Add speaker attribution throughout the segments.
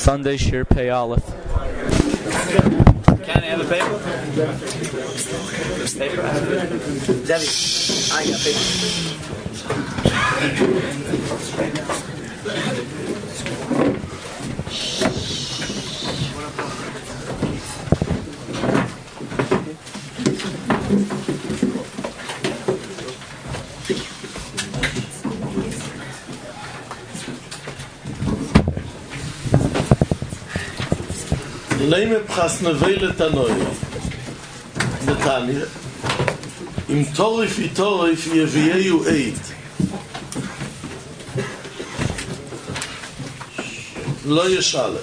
Speaker 1: Sunday Shir Pei Aleph.
Speaker 2: Can I have a paper? Debbie, I got
Speaker 3: Leime Prasnevele Tanoia Netanya Im Torif Yevieu Eid Lo Yeshale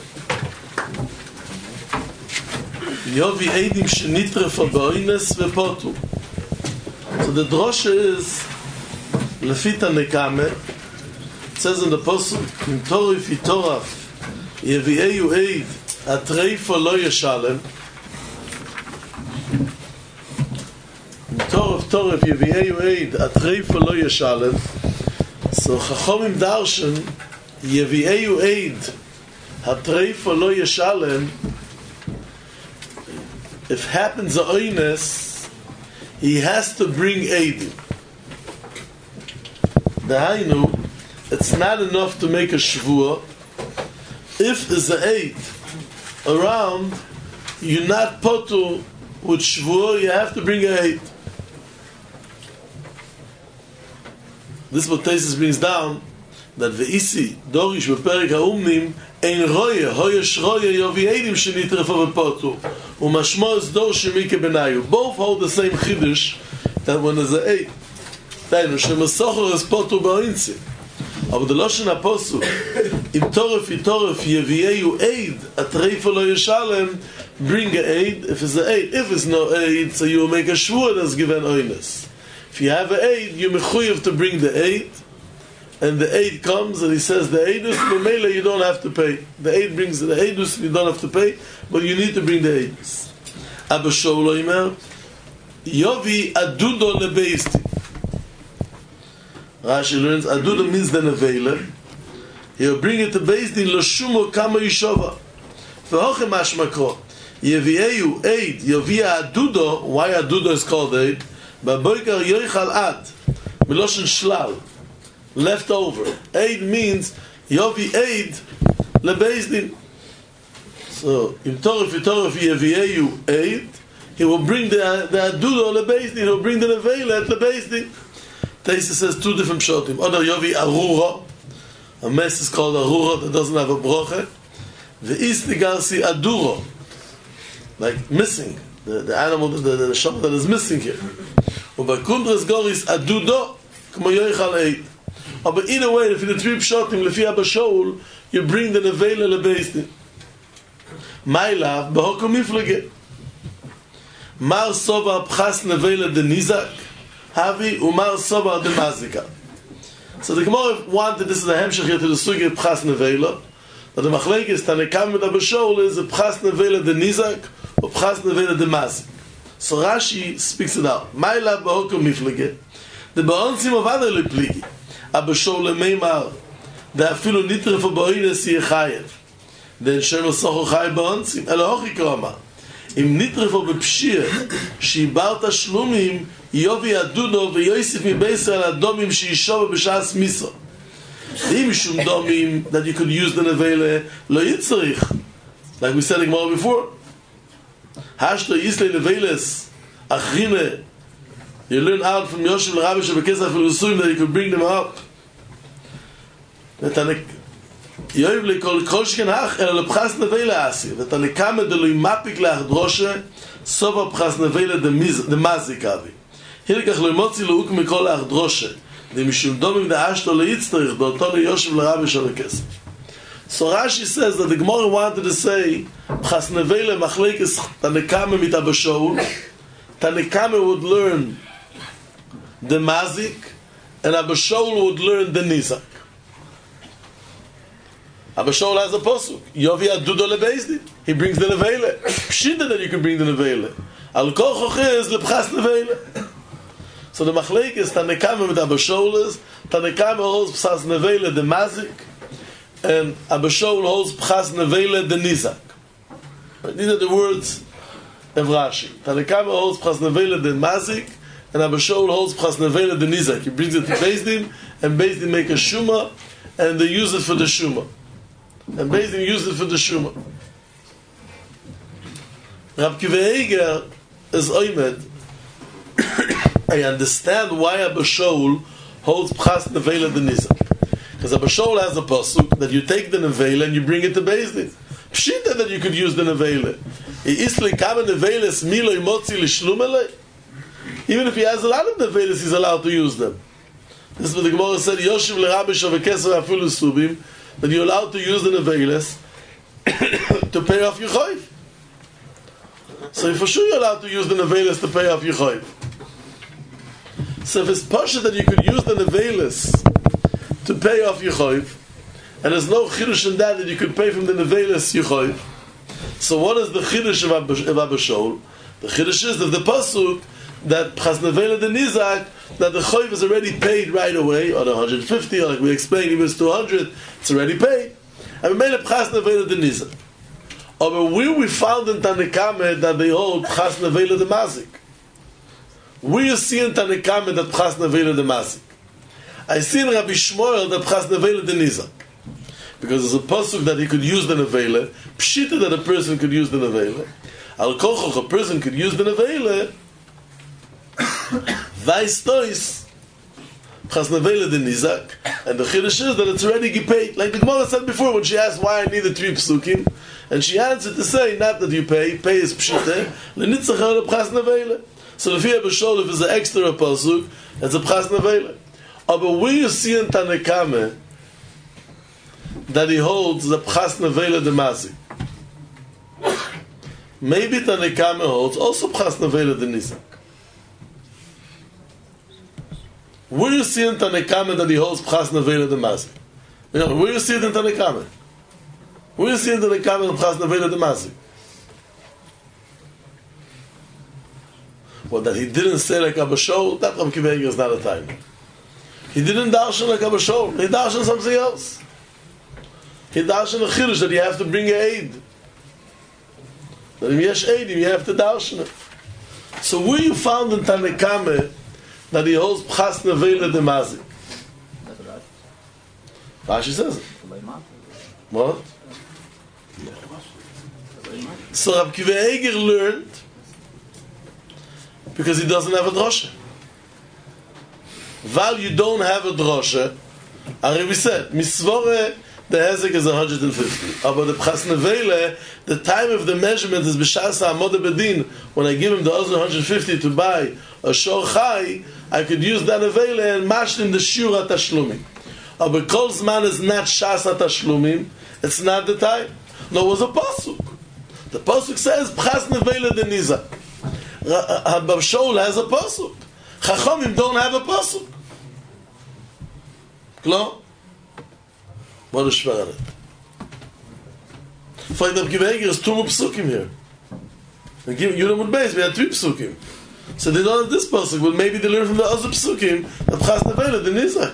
Speaker 3: Yovi Eidim Shenitrefa Ba'oines Vepotu. So the drosha is Lefita Nekame. It says in the Pasuk Im Torif Yevieu Eid Atreifo lo yeshalem. Torah Yevieu Eid Atreifo lo yeshalem. So Chachomim darshan Yevieu Eid Atreifo lo yeshalem. If happens a oines, he has to bring Eidim. Dahainu, it's not enough to make a shvuah. If there's an Eid around, you're not potu with shvuah, you have to bring a Eid. This is what Tesis brings down, that ve'isi dorish beperek ha'umnim ein roye shroye yovi eidim shenitrefa v'potu umashmo is dor shemike benayu. Both hold the same chiddush, that when there's a Eid, dainu shemasocher is potu ba'inzi. Aber the Lashon HaPosuk, Im Toref Yevieu Eid Atreifo lo yeshalem, bring a Eid. If it's an Eid, if it's no Eid, so you will make a shvuah that's given oines. If you have an Eid, you're mechuyev to bring the Eid, and the Eid comes and he says the Eidus memela you don't have to pay. The Eid brings the Eidus, you don't have to pay, but you need to bring the Eidus. Abba Shaul Omer Yovi Adudo lebeisti. Rashi learns Aduda means the nevela. He'll bring it to Beis Din L'shumo Kama Yishova. V'hoche mashmakro Yevieu Eid Yovia Adudo. Why Adudo is called Eid? Ba'boikar Yoichal Ad Miloshen Shlal, leftover. Eid means Yovi Eid LeBeis Din. So in Torah Yevieu Eid, he will bring the Adudo LeBeis Din. He will bring the nevela at LeBeis Din. Taisa says two different shotim. Other Yovi Arura, a mess is called Arura that doesn't have a broche. The Istigarsi Aduro, like missing, the animal, the shop that is missing here. But Kundras Goris Adudo, Kmo Yoichal Eid. But either way, if you three shotim, Lefi Abba Shaul, you bring the nevela lebeis din. My love, Behokom Miflege. Mar Sova Pchas nevela de Nizak. Havi Umar Soba de Mazika. So the Gemara wanted, this is a hemshech here to the sugi of Pchas Nevela, that the Machlek is Tanekam with Abba Shaul is a Pchas Nevela de Nizak or Pchas Nevela de Mazik. So Rashi speaks it out. Ma'ila Ba'okom Miflege. The Ba'onsim of other Lipligi. Abba Shaul Meimar. The Afilu Nitref Ba'oines Yechayev. Then Shem Socho Chay Ba'onsim. Elohochi Kroma. Im Nitref B'Pshir Shibar Tashlumim Yovi Adudo veYosef mi Beisrael Adomim sheYishova b'shas Misra. Im shum domim that you could use the nevele lo yitzarich, like we said in Gemara before. Hashto yisle neveles achrine. You learn out from Yosef l'Rabbi shebekesach v'lusuim that you could bring them up. V'tanek Yoiv lekol koshken hach ela lepchas nevele asi. V'tanekame de lo imapik le'achdroshe sova pchas nevele de mazik avi. Hilkach lo imotzi lo uk mikol le'achdroshe. The mishum domim de ashto le'itzterich be'oto le'Yosef l'Rabbi shebekesach. So Rashi says that the Gemara wanted to say pchas nevele machlekes Tanekame mit Abba Shaul. Tanekame would learn the mazik, and Abba Shaul would learn the nizak. Abba Shaul has a posuk. Yovi adudo lebeis din. He brings the nevele. Pshita that you can bring the nevele. Al kol choches lepchas nevele. So the machlek is Tanekame with Abba Shaul is Tanekame holds pchas nevele the mazik, and Abba Shaul holds Pchas Nevela the Nizak. These are the words of Rashi. Tanakama holds Pchas Nevela the Mazik, and Abba Shaul holds Pchas Nevela the Nizak. He brings it to Beis Din, and Beis Din make a Shuma, and they use it for the Shuma. And Beis Din use it for the Shuma. Rab Kiva Eiger is Oymed. I understand why Abba Shaul holds Pchas Nevela the Nizak. Because Abba Shaul has a pasuk that you take the Nevela and you bring it to Beis Din. Pshita that you could use the Nevela. Even if he has a lot of Nevelas, he's allowed to use them. This is what the Gemara said, Yoshiv l'Rabbi Shavekesar Afilu Subim, that you're allowed to use the Nevelas to pay off your chayv. So for sure you're allowed to use the Nevelas to pay off your chayv. So if it's pasha that you could use the Nevelas to pay off your chayv, and there's no chidush in that you could pay from the Nevelas your chayv, so what is the chidush of Abba Shaul? The chidush is that the pasuk that Pchas Nevela the Nizak, that the chayv is already paid right away, or 150, or like we explained, even it's 200, it's already paid. And we made a Pchas Nevela the Nizak. But where we found in Tanekame that they hold Pchas Nevela the Mazik. Where you see in Tanekame that Pchas Nevela the Mazik. I see in Rabbi Shmuel that Pchas Nevela the Nizak. Because there's a pasuk that he could use the Nevela, Pshita that a person could use the Nevela, Al Kochoch, a person could use the Nevela, Vais Tois, Pchas Nevela the Nizak, and the Chiddush is that it's already paid. Like the Gemara said before, when she asked why I needed 3 psukim, and she answered to say, not that you pay is Pshita, L'nitzach or Pchas Nevela. So if you have a shoulder, if it's an extra pasuk, it's a Pchas Nevela. But where you see in Tanekame that he holds the Pchas Nevela the Mazik, maybe Tanekame holds also Pchas Nevela the Nizak. Where you see in Tanekame that he holds Pchas Nevela the Mazik? You know, where you see it in Tanekame? Where you see in Tanekame the Pchas Nevela the Mazik? Well, that he didn't say like Abba Shaul, that Rab Kiva Eiger is not a time. He didn't darshan like Abba Shaul, he darshan something else. He darshan a chidush that you have to bring an aid. That if yesh aidim, you have to darshan it. So where you found in Tanekame that he holds Pchas Nevela the Mazik? Rashi says it. What? So Rab Kiva Eiger learned because he doesn't have a drosha. While you don't have a drosha, as we said, Misvore, the hezek is 150. But the Pchas Nevela, the time of the measurement is b'shasa amod bedin. When I give him the other 150 to buy a shor chai, I could use that Nevela and mash in the shura tashlumim. But kol zman is not shasa tashlumim. It's not the time. No, it was a pasuk. The pasuk says Pchas Nevela the Nizak. Abba Shaul has a pasuk. Chachamim don't have a pasuk. Klar? What is schwer on it? For Rab Kiva Eiger is 2 more psukim here. And give Yudam and Beis, we had 3 psukim. So they don't have this pasuk, but maybe they learn from the other psukim that Pchas Nevela the Nizak.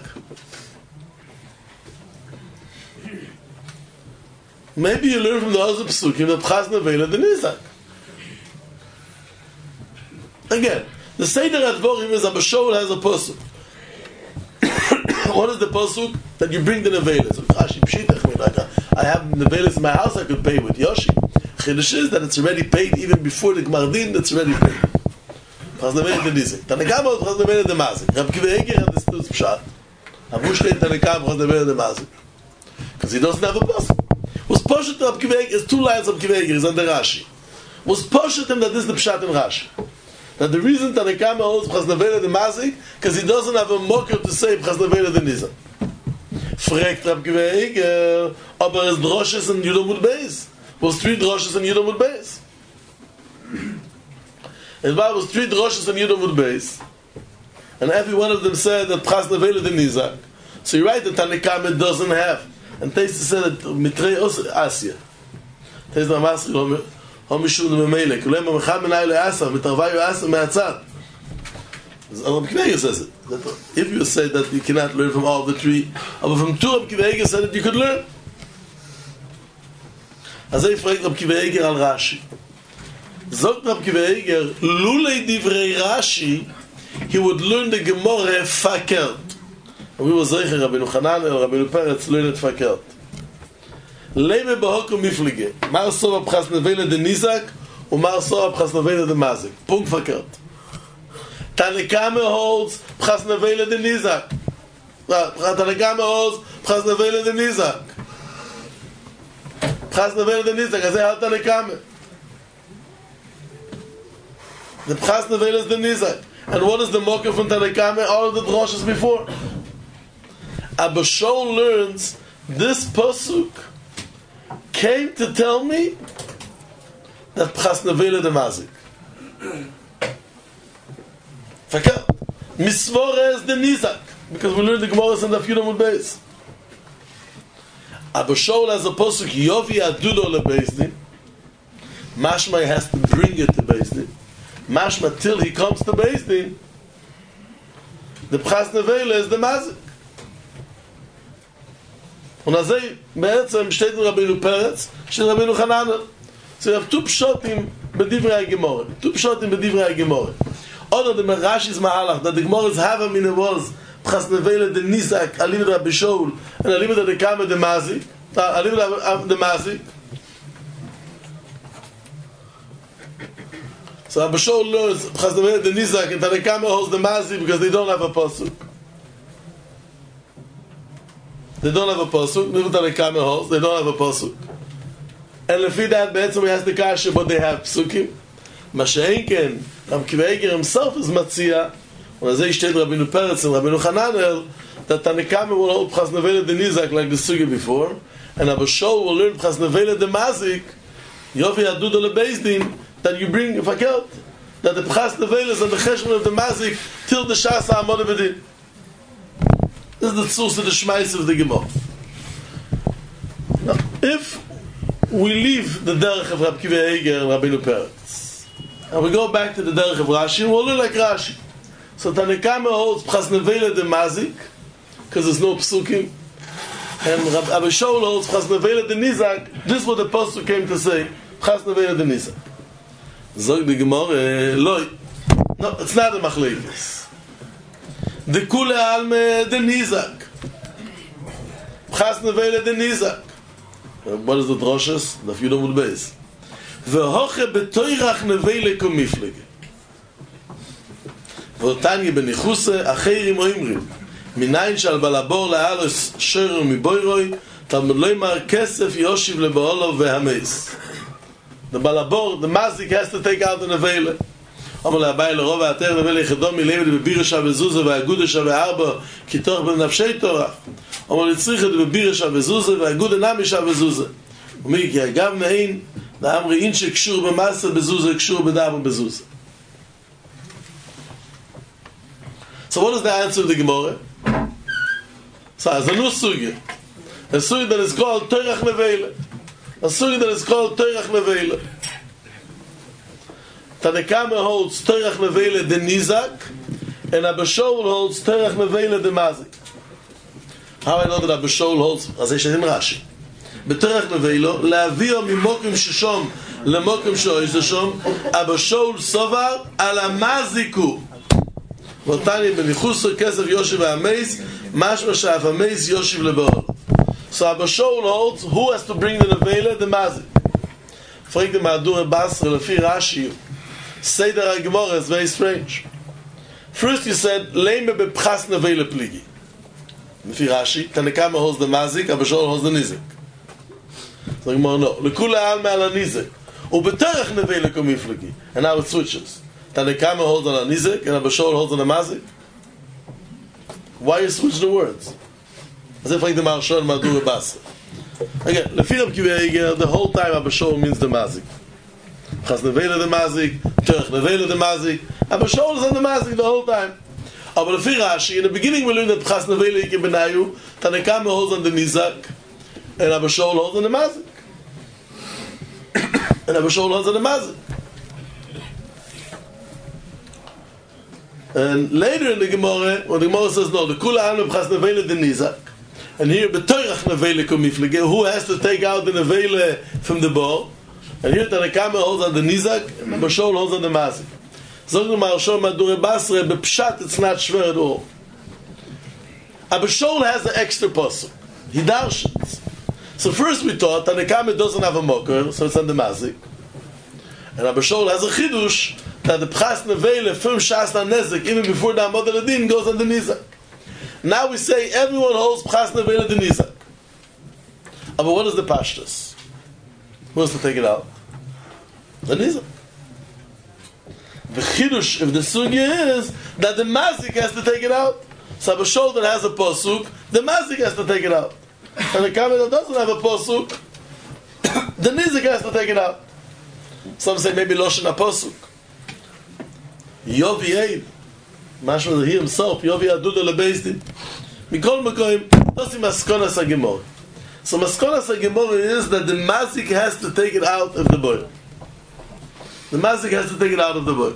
Speaker 3: Maybe you learn from the other psukim that Pchas Nevela the Nizak. Again, the Seder Advorim is Abba Shaul has a pasuk. What is the pasuk? That you bring the Nevelas. I have Nevelas in my house I could pay with Yoshi. Chiddush is that it's already paid even before the Gmardin, that's already paid. Pchas Nevela the Nizak. Tanekama Pchas Nevela the Mazik. Rab Kiva Eiger understood Pshat. Avushka Tanekama Pchas Nevela the Mazik. Because he doesn't have a pasuk. Was Poshet Rab Kiva Eiger, is 2 lines of Kiva Eiger, is under Rashi. Was Poshet him that this is the Pshat in Rashi. That the reason Tanekama holds Pchas Nevela the Mazik, because he doesn't have a mocker to say Pchas Nevela the Nizak. Fragt Rab Kiva Eiger, aber es droshes in Yudam Beis. Was 3 droshes in Yudam Beis. It was 3 droshes in Yudam Beis. And every one of them said that Pchas Nevela the Nizak. So you write that Tanekama doesn't have. And Taisa said that Mitrei Asya. Taisa Amasri, Homishun Memele, Kulem Mecham Menai Le'asa, Mitarvayu Asa Me'atzad. Rab Kiva Eiger says it. That if you say that you cannot learn from all the 3, but from 2 Rab Kiva Eiger said that you could learn. אז er fragt Rab Kiva Eiger al Rashi. Sagt Rab Kiva Eiger, lulei divrei Rashi, he would learn the Gemara fakert. We will say Rabbeinu Hanan and Rabbeinu Peretz learn it fakert. Leme behokum miflige. Mar sov abchas nevele de Nizak, und mar sov abchas nevele de Mazik. Punkt fakert. Tanekame holds abchas nevele de Nizak. Tanekame holds abchas nevele de Nizak. Abchas nevele de Nizak. As halt Tanekame. The abchas nevele is the Nizak. And what is the mocker from Tanekame? All of the droshes before. Abba Shaul learns this pasuk came to tell me that Pchas Nevele de Mazik. Fakir. Misvore is the Nizak. Because we learned the Gemara in the Yudam Beis. Abba Shaul has a pasuk Yovi Adudo le Beis. Mashma has to bring it to Beis Din. Mashma till he comes to Beis Din. The Pchas Nevele is the Mazik. Und also, בעצם steht in Rabbeinu Peretz, steht in Rabbeinu Hanan. So you have two pshotim b'divrei Gemara. Two pshotim b'divrei Gemara. Oder the Rashi's Mahalach, that the Gemara is Hava min was Pchas Nevele de Nizak, Alimid Rabbi Shaul, and Alimid de Kame de Mazik, Alimid de Mazik. So Rabbi Shaul learns Pchas Nevele de Nizak, and Tanekame holds the Mazik because they don't have a pasuk. They don't have a pasuk. They don't have a pasuk. And lefi that, be'etzem he has the kasha, but they have psukim. Masha'inken, Rab Kiva Eiger himself is matzia. And as he steht Rabbeinu Peretz and Rabbeinu Hananel, that Tanekame will hold Pchas Nevele de Nizak like the sugi before, and Abba Shaul will learn Pchas Nevele de Mazik, Yovi Adudo le Beis Din, that you bring fakert, that the Pchas Nevele is on the cheshbon of the Mazik till the Shas HaAmod Bedin. This is the source of the Shmais of the Gemara. Now, if we leave the derech of Rab Kiva Eiger and Rabbeinu Peretz, and we go back to the derech of Rashi, we'll learn like Rashi. So Tanekame holds Pchas Nevele de Mazik, because there's no psukim, and Abba Shaul holds Pchas Nevele de Nizak. This is what the pasuk came to say, Pchas Nevele de Nizak. Zog the Gemara, loy. No, it's not a machlekes. The Kule Alme de Nizak. Pchas Nevele de Nizak. What is the droshes? The Yudam Beis. Vehoche betoirach Nevele komiflege. Votanye benichuse acheirim oimrim. Minayin shal balabor le'alos shoyro miboiroi talmud loimar kesef yoshiv lebaolov vehameis. The balabor, the mazik has to take out the Nevele. אמר להבאי לרוב האתר נבל יחדו מלמד בבירשה וזוזה והגודשה וארבע כתוך בנפשי תורה אמר לצריך את בבירשה וזוזה והגוד נמישה וזוזה ומי כי אגב נעין נאמרי אין שקשור במסה בזוזה קשור בדם בזוזה. So what is the answer of the Gemara? So as a new sugi, a sugi that is called Torach Nevele, a sugi that is called Torach Nevele. Tanekame holds Torach Nevele de Nizak, and Abba Shaul holds Torach Nevele de Mazik. How I know that Abba Shaul holds? As I said in Rashi. B'Torach Nevele, להביאו ממוקם ששום למוקם שאויש לשום, Abba Shaul סובר על המזיקו. ואותני בניחוסו כסף יושב והמייס, משמע שאף המייס יושב לבעול. So Abba Shaul holds, who has to bring the Nevele? The Mazik. Fragt the Madur Basra, לפי Rashi, Seder HaGemara is very strange. First you said, Leime bepchas nevele pligi. Lefi Rashi, Tanekame holds the Mazik, Abba Shaul holds the Nizak. So the Gemara, no. Lekula alme ala Nizak. Ubeterach nevele komifligi. And now it switches. Tanekame holds on a Nizak, and Abba Shaul holds on a Mazik. Why you switch the words? As if like the Maharsha and Madur Basra. Again, Lefi Rab Kiva Eiger, the whole time Abba Shaul means the Mazik. Pchas Nevele de Mazik, Torach Nevele de Mazik. Abba Shaul is on the Mazik the whole time. But Lefi Rashi, in the beginning we learned that Pchas Nevele Ike Benayu, Tanekame holds on the Nizak, and Abba Shaul holds on the Mazik. And Abba Shaul holds on the Mazik. And later in the Gemara, when the Gemara says, no, the Kula Alme Pchas Nevele de Nizak, And here, betoirach nevele kumiflige, who has to take out the nevele from the bowl? And here, Tanakama holds on the nizak, and Bashol holds on the mazik. Zog the Marshal Madure Basre, bepshat, it's not shver at all. Abashol has an extra pasuk. He darshans. So first we thought Tanakama doesn't have a mocker, so it's on the mazik. And Abashol has a chidush that the pchas nevele from shas nezik even before the Amod Ladin goes on the nizak. Now we say everyone holds pchas nevele the nizak. But what is the pashtus? Who has to take it out? The nizak. The chidush of the sugya is that the mazik has to take it out. So Abashol that has a pasuk, the mazik has to take it out. And the Kameh that doesn't have a pasuk, the nizik has to take it out. Some say maybe Loshen HaPasuk. Yovi Eid, mashma he himself, Yovi Aduda LeBezdin. Mikol Mekoim, Tosi Maskonas HaGemor. So Maskonas HaGemor is that the mazik has to take it out of the boy. The mazik has to take it out of the boy.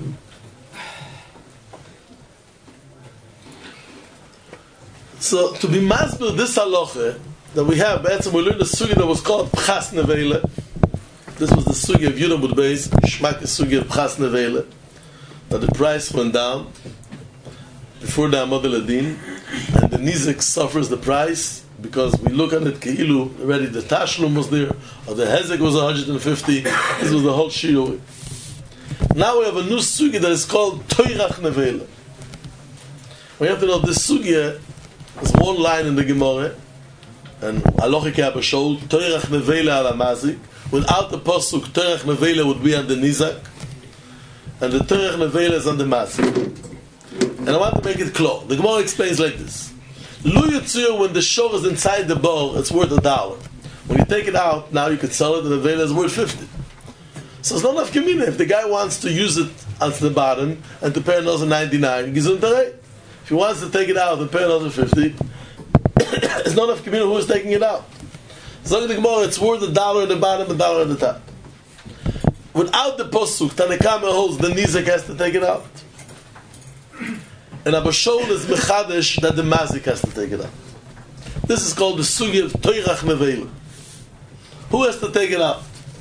Speaker 3: So to be masbir this halacha that we have, we learned the sugi that was called Pchas Nevele. This was the sugi of Yudam Bud Beis, Shmak the sugi of Pchas Nevele, that the price went down before the Amod Ladin, and the Nizik suffers the price because we look at it Keilu, already the Tashlum was there, or the Hezek was 150. This was the whole shiur. Now we have a new sugi that is called Toirach Nevele. We have to know this sugi. There's one line in the Gemara, and Alochike Abashol, Toirach Nevele ala Mazik. Without the pasuk, Toirach Nevele would be on the Nizak, and the Toirach Nevele is on the Mazik. And I want to make it clear. The Gemara explains like this: Lu Yitzur, when the shor is inside the bowl, it's worth $1. When you take it out, now you can sell it, and the Nevele is worth 50. So it's not enough gemina. If the guy wants to use it at the bottom and to pay another 99, Gesundheit. If he wants to take it out and pay another 50, it's not enough community who is taking it out. So the Gemara, it's worth $1 at the bottom, $1 at the top. Without the posuk, Tanakama holds the nizak has to take it out. And Abashol is mechadesh that the mazik has to take it out. This is called the sugi of Toirach Nevele. Who has to take it out?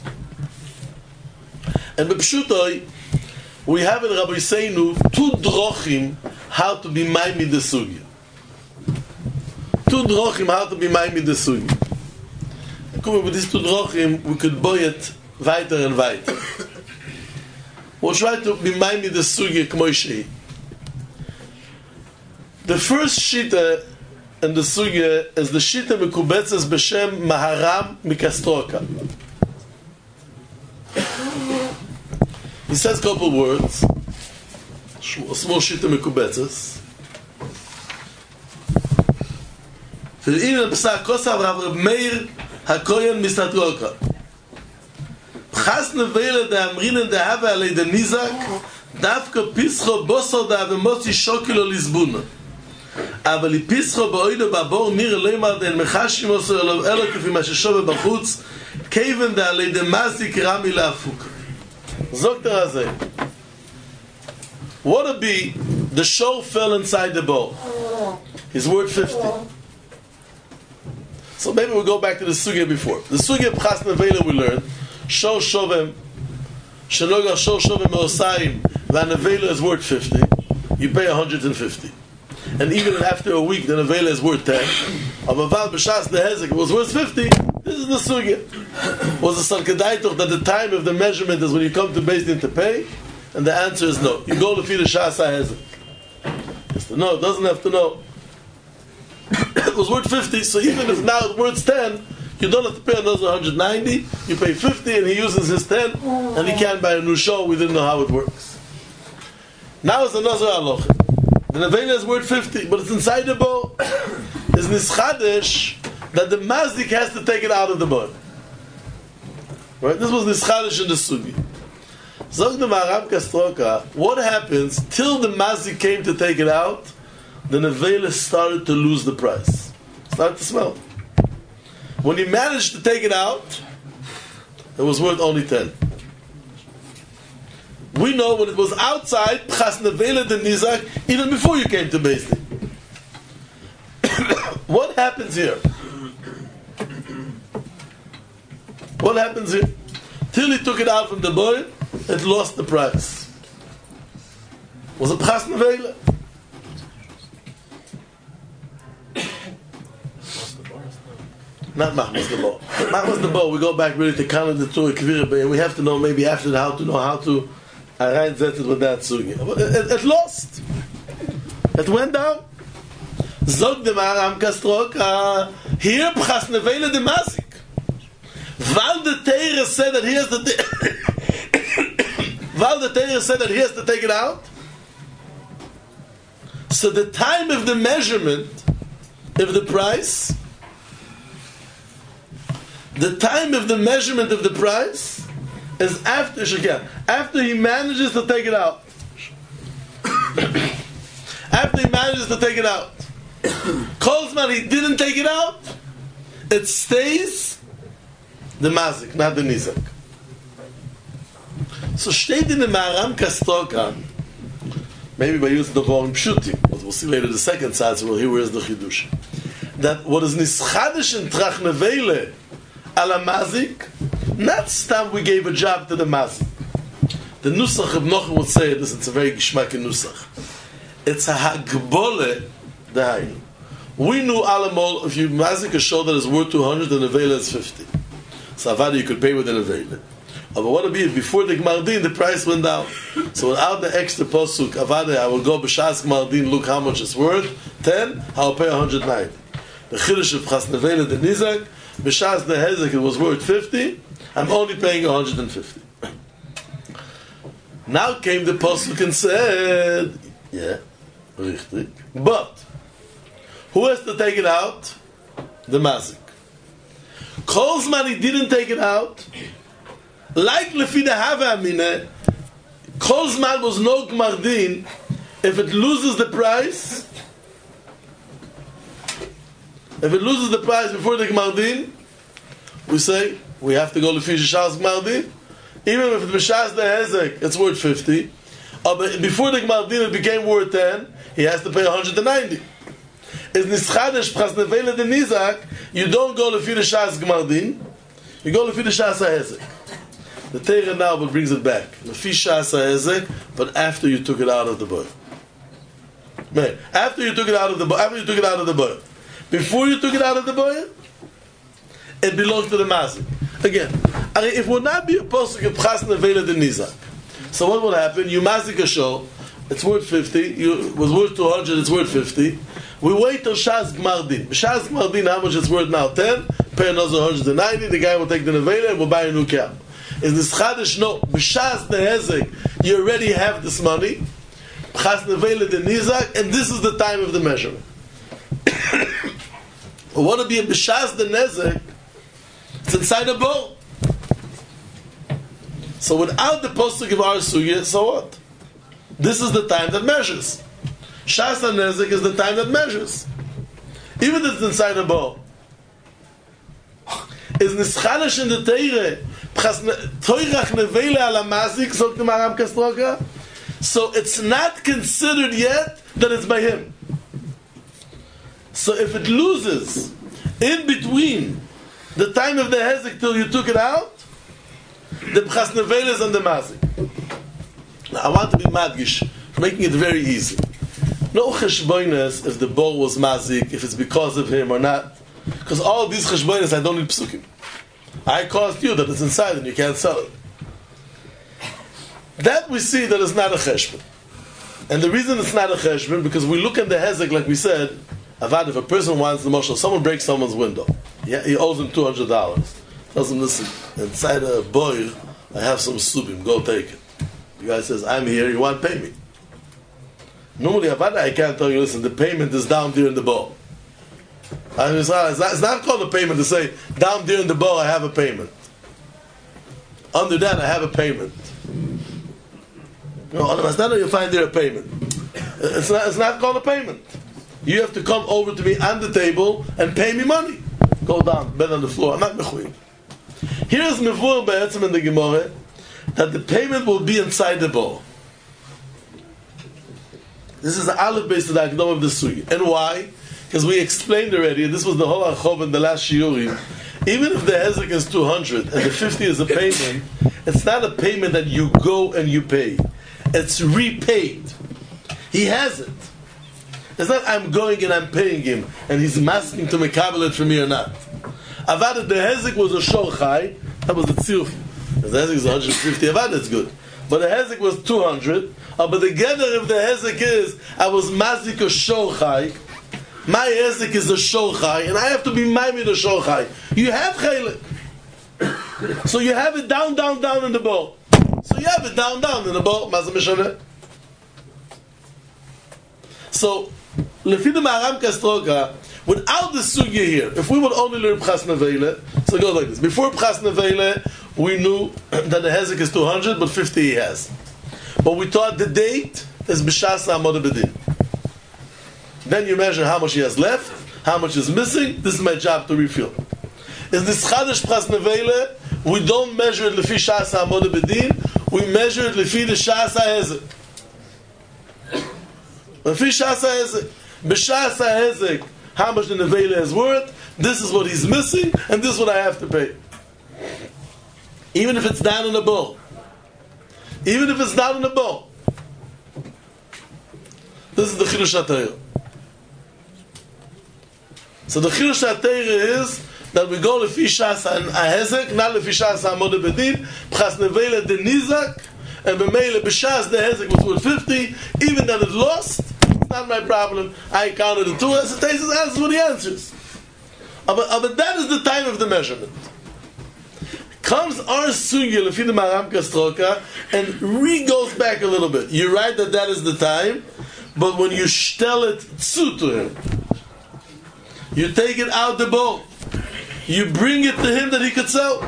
Speaker 3: And B'pshutoi, we have in Rabbi Seinu 2 drochim how to be maimid the sugi. 2 drochim how to be maimid the sugi. And with these 2 drochim, we could buy it weiter and weiter. We'll try to be maimid the sugi k'moi shei. The first shita in the sugi is the shita mekubetzes b'shem Maharam Mikastroka. He says a couple words. Small shita mekubetzes. Ve'in al-pesach kosav Rav Meir HaKoyen Mistatroka. Pchas nevele de amrinen de have alei de nizak davka pischo bosor da avemotzi shokilo lizbuna. אבל ליפיסחו באוידו בבור ניר לימר דן מחשים עשו אלו כפי מה ששובה בחוץ כיוון דה עלי דמאזיק רמי להפוק זוקטר הזה what would be the shor fell inside the bowl he's worth 50 so maybe we'll go back to the sugya before the sugya Pchas Nevele we learned shor shovem shenoga shor shovem meosayim v'anevele is worth 50 you pay 150 and even after a week the nevela is worth 10 Amaval b'shas the hezek was worth 50 this is the sugya was the salkadaitoch that the time of the measurement is when you come to Beis Din to pay and the answer is no you go to feed the shas hezek no it doesn't have to know it was worth 50 so even if now it's worth 10 you don't have to pay another 190 you pay 50 and he uses his 10 and he can't buy a new show we didn't know how it works now it's another halacha. The nevela is worth 50, but it's inside the bowl. It's nischadesh that the mazik has to take it out of the bowl. Right? This was nischadesh in the sugi. Zog the Maharam Kastroka, what happens till the mazik came to take it out? The nevela started to lose the price. Started to smell. When he managed to take it out, it was worth only 10. We know when it was outside, Pchas Nevele the Nizak, even before you came to Beis Din. What what happens here? What happens here? Till he took it out from the boy, it lost the price. Was it Pchas Nevela? Not Machmas the Bo. Machmas the Bo, we go back really to Kanan the Torah Kvira, and we have to know maybe after that how to arrange it with that sugi. It lost. It went down. Zog the Maram Kastrok, here Pchas Nevela the Masik. Val the Teire said that he has to Val the Teire said that he has to take it out. So the time of the measurement of the price, the time of the measurement of the price is after he manages to take it out. After he manages to take it out. Kolzman, he didn't take it out, it stays the mazik, not the nizak. So steht in the Maram Kastroka, maybe by using the wrong pshuti, but we'll see later the second side, so we'll hear where is the chidush. That what is nischadish in Trach Nevele ala mazik, not stam we gave a job to the mazik. The nusach of Nochim would say this, it's a very gishmaki nusach. It's a hagbole dahainu. We knew alamol, if you mazik a show that is worth 200 and the Nevele is 50. So avada you could pay with an Nevele. But what would be if before the Gmardin the price went down? So without the extra posuk, avada I will go b'shas Gmardin, look how much it's worth, 10, I'll pay 190. The chiddush of Pchas Nevele the Nizak, b'shas the Hezek it was worth 50, I'm only paying 150. Now came the posuk and said, yeah, richtig, but who has to take it out? The mazik. Kolzman he didn't take it out. Like Lefida Hava Amine, Kolzman was no Gmardin. If it loses the price, before the Gmardin, we say we have to go Lefi Shas Gmardin. Even if it's B'shas the Hezek, it's worth 50. But before the Gmardin it became worth 10, he has to pay 190. Is nischadish Pchas Nevele the Nizak, you don't go Lefi Shas Gmardin, you go Lefi Shas HaHezek. The Torah now but brings it back. Lefi Shas HaHezek, but after you took it out of the boy. After you took it out of the boy. Before you took it out of the boy, it belongs to the mazik. Again, if would not be a posuk of Pchas Nevele the Nizak, so what would happen? You mazik a show, it's worth 50, it was worth 200, it's worth 50. We wait till Shas Gmardin. Shas Gmardin, how much it's worth now? 10, pay another 190, the guy will take the Nevele and will buy a new cow. Is this Chadish? No. B'shas the Hezek, you already have this money. Pchas Nevele the Nizak, and this is the time of the measurement. What would be a B'shas the Nezek? It's inside a bowl. So without the postuk of our sugya, so what? This is the time that measures. Shas HaNezek is the time that measures. Even if it's inside a bowl. Is nischalish in the Teire Toirach Nevele ala mazik, sagt the Maram Kastroka. So it's not considered yet that it's by him. So if it loses in between the time of the Hezek till you took it out, the Pchas Nevele is on the mazik. Now I want to be madgish, making it very easy. No cheshboinus if the ball was mazik, if it's because of him or not. Because all these cheshboinus I don't need psukim. I caused you that it's inside and you can't sell it. That we see that it's not a cheshbon. And the reason it's not a cheshbon, because we look at the hezek like we said, avad, if a person wants the mashal, someone breaks someone's window, he owes him $200. Tells him, listen, inside a boy I have some subim, go take it. The guy says, I'm here, you want to pay me. Normally, avad, I can't tell you, listen, the payment is down there in the bowl. It's not called a payment to say, down there in the bowl I have a payment. Under that I have a payment. No, otherwise not you find there a payment. It's not called a payment. You have to come over to me on the table and pay me money. Go down, bed on the floor. I'm not mechuyev. Here is mevur be'etzem in the Gemara that the payment will be inside the bowl. This is the aleph based on the Akdom of the Sugi. And why? because we explained already, and this was the whole Achov in the last Shiurim, even if the Hezek is 200 and the 50 is a payment, it's not a payment that you go and you pay. It's repaid. He has it. It's not I'm going and I'm paying him and he's asking to mekabel it from me or not. Avad, the Hezek was a shorchai, that was the tziruf. The Hezek is 150, Avad, it's good. But the Hezek was 200, but the gather of the Hezek is, I was mazik a shorchai, my Hezek is a shorchai, and I have to be maimid the shorchai. You have chelik. So you have it down in the bowl. So you have it down in the bowl. So, lefi the Maharam Kastroka, without the sugya here, if we would only learn Pchas Nevele, so it goes like this. Before Pchas Nevele, we knew that the Hezek is 200, but 50 he has. But we thought the date is B'shas Ha'amod B'din. Then you measure how much he has left, how much is missing. This is my job to refill. In this Chadash Pchas Nevele, we don't measure it lefi Shas Ha'amod B'din, we measure it lefi the Shas Ha'ezek. Lefi Shas Ha'ezek. B'shas Ha'ezek, how much the Nevele is worth, this is what he's missing, and this is what I have to pay. Even if it's down in the bowl. Even if it's down in the bowl. This is the Chidush HaTorah. So the Chidush HaTorah is that we go lefi Shas Ha'ezek, not lefi Shas Ha'amod B'din, Pchas Nevele the Nizak, and B'meile B'shas the Hezek was worth 50, even that it lost, it's not my problem. I counted the two, as it takes his answers what he answers. But that is the time of the measurement. Comes our sugya lefi the Maharam Kastroka and goes back a little bit. You're right that is the time, but when you shtel it tzu to him, you take it out the bowl, you bring it to him that he could sell.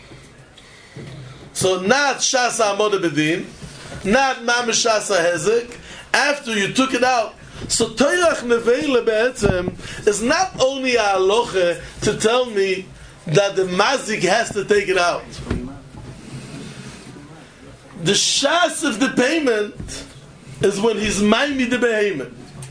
Speaker 3: So not Shas Ha'amod B'din, not Mamish Shas Ha'ezek. After you took it out, so Toirach Nevele Be'etzem is not only a halacha to tell me that the mazik has to take it out. The Shas of the payment is when he's maimid the behemoth.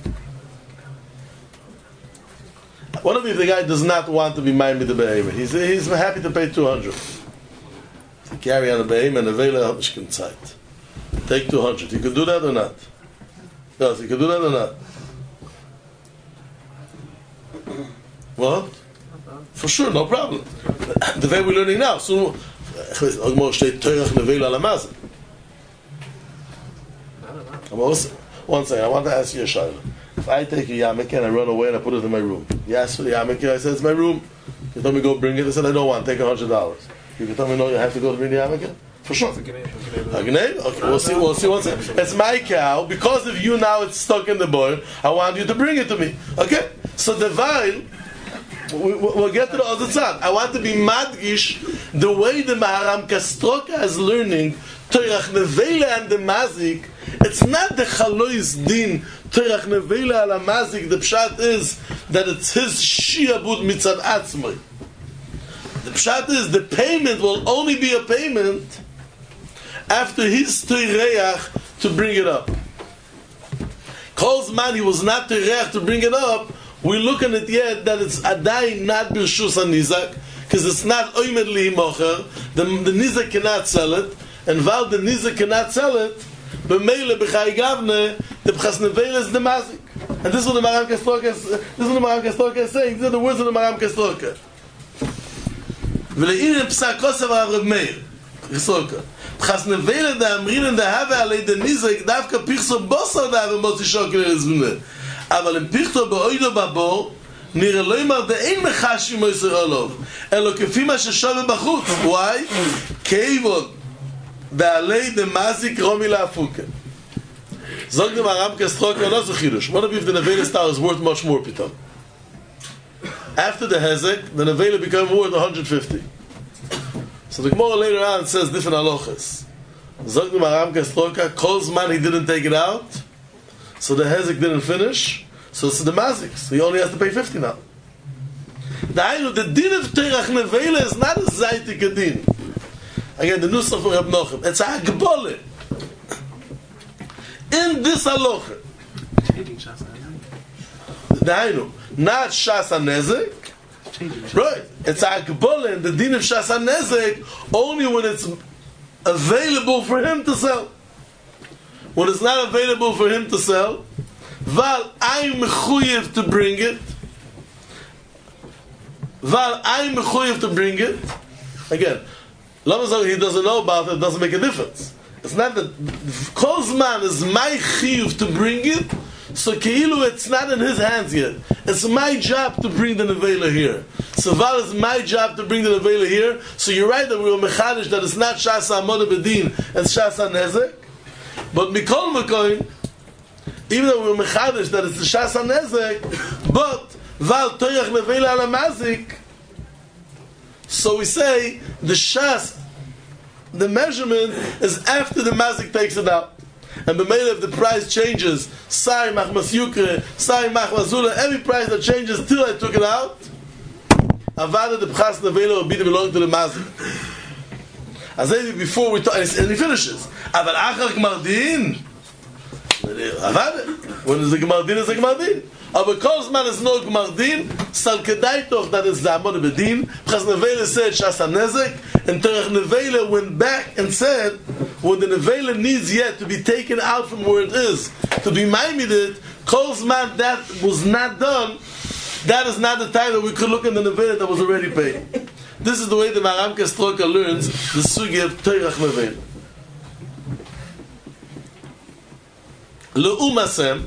Speaker 3: What if the guy does not want to be maimid the behemoth? He's happy to pay 200. To carry on the behemoth and Nevele Hamishkin Tzait. Take 200. You could do that or not? Yes, you could do that or not? What? For sure, no problem. The way we're learning now. So, one second, I want to ask you a shayla. If I take a yarmulke and I run away and I put it in my room, you ask for the yarmulke, I said, it's my room. You tell me go bring it, I said, I don't want, take $100. You can tell me, no, you have to go to bring the yarmulke? For sure. Okay, we'll see once. It's my cow. Because of you now it's stuck in the boil. I want you to bring it to me. Okay? So the vial, we'll get to the other side. I want to be madgish the way the Maharam Kastroka is learning Toirach Nevele and the Mazik. It's not the Chalois Din Toirach Nevele ala Mazik. The pshat is that it's his shiabud mitzad atzmai. The pshat is the payment will only be a payment after his Toireach to bring it up. Kol's man, he was not Toireach to bring it up. We look at it yet that it's Adai not Birshus HaNizak, because it's not Oymed Lihi Mocher. The Nizak cannot sell it, and while the Nizak cannot sell it, B'meile B'chai Gavne, the Pchas Nevele is the Mazik. And this is what the Maharam Kastroka is saying. These are the words of the Maharam Kastroka. V'le'inen Psak Kosav Rav Meir Kastroka. Pchas Nevele da Amrin da Have Alei the Nizak Davka Pichso Bosar da Have Motzi Shokel Ezvune. אבל אם פיכתו באוידו בבור נראה לא אמר דאין מחשי מויסר עולוב אלא כפי מה ששווה בחוץ וואי כאיבוד בעלי דמזיק רומי להפוקה זוג דם הרב קסטרוקה לא זה חידוש what if the Nevele star is worth much more פתאום after the Hezek the Nevele become worth 150 so the Gemara later on says different halachas זוג דם הרב קסטרוקה כל זמן he didn't take it out so the Hezek didn't finish, so it's the Mazik. So he only has to pay 50 now. The din of Toirach Nevele is not a Zaytik din. Again, the Nusach for Reb Nochem. It's a Hagbole. In this halacha. not Shas HaNezek. Right. It's Agbola and the din of Shas HaNezek only when it's available for him to sell. When it's not available for him to sell, Val I'm mechuyev to bring it. Val I'm mechuyev to bring it. Again, Lamazar he doesn't know about it, doesn't make a difference. It's not that Kozman is my chiyuv to bring it, so Keilu it's not in his hands yet. It's my job to bring the Nevela here. So Val is my job to bring the Nevela here. So you're right that we were mechadish that it's not Shas HaModa Bedin, it's Shas HaNezek. But Mikol Mekoin, even though we were mechadish that it's the Shas HaNezek, but Val Toyach Nevela Ala Mazik, so we say the Shas, the measurement is after the Mazik takes it out. And b'meila if the price changes, Sai Machmas Yukre, Sai Machmas Zula, every price that changes till I took it out, Avada the Pchas Nevela will be belong to the Mazik. As I said before we talk, and he finishes. Aval Achar Gmardin, Avada. When is the Gmardin? Is the Gmardin. Aber Kozman is no Gmardin, Sal Kedai Toch that is the Amon Bedin. Pchas Nevela said Shas HaNezek, and Terech Nevela went back and said, when the Nevela needs yet to be taken out from where it is, to be maimided, Kozman that was not done, that is not the time that we could look in the Nevela that was already paid. This is the way the Maram Kestroka learns the Sugi of Terech Nevela. Le'umasem,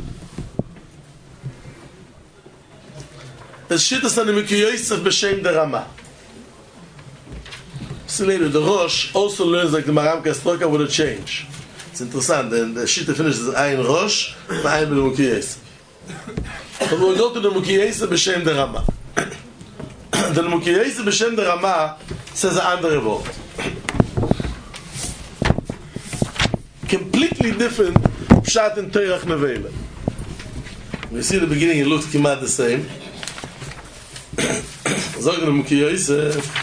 Speaker 3: is Shittas HaNimukei Yosef b'Shem Derama. See later, the Rosh also learns like the Maram Kestroka with a change. It's interesting. Then the Shitta finishes Ayin Rosh, Ayin Nimukei Yosef. But we'll go to the Nimukei Yosef b'Shem Derama. The Nimukei Yosef b'Shem Derama says an andere word. Completely different Pshat in Terech Nevela. We see the beginning, it looks kimat the same. Zog the Nimukei Yosef